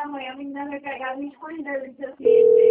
da manhã, a menina vai pegar me escondendo. Disse assim,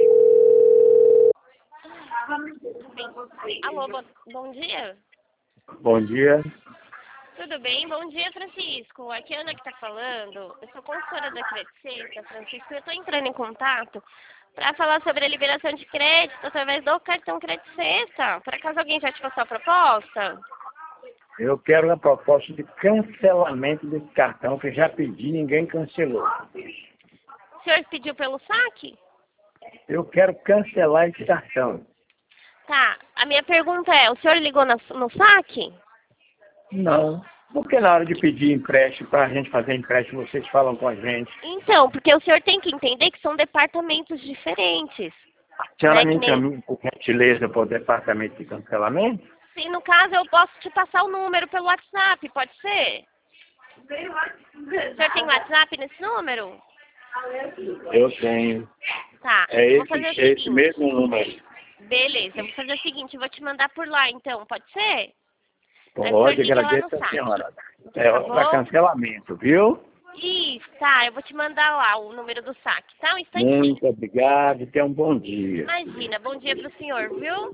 Alô, bom dia. Bom dia. Tudo bem? Bom dia, Francisco. Aqui é a Ana que está falando. Eu sou consultora da Credit Sexta, Francisco. Eu estou entrando em contato para falar sobre a liberação de crédito através do cartão Credit Sexta. Por acaso alguém já te passou a proposta? Eu quero a proposta de cancelamento desse cartão que eu já pedi e ninguém cancelou. O senhor pediu pelo saque? Eu quero cancelar esse cartão. Tá. A minha pergunta é, o senhor ligou no saque? Não. Porque na hora de pedir empréstimo, para a gente fazer empréstimo, vocês falam com a gente. Então, porque o senhor tem que entender que são departamentos diferentes. A senhora me Né, que nem- encaminha por gentileza para o departamento de cancelamento? Sim, no caso eu posso te passar o número pelo WhatsApp, pode ser? O senhor tem WhatsApp nesse número? Eu tenho. Tá, É vou fazer o esse seguinte. mesmo número. Beleza, eu vou fazer o seguinte, eu vou te mandar por lá então, pode ser? Pode, liga lá no agradeço a saque. senhora. Tá É bom? para cancelamento, viu? Isso, tá, eu vou te mandar lá o número do saque, tá? Um instantinho. Muito obrigado e tenha um bom dia. Imagina, bom dia pro senhor, viu?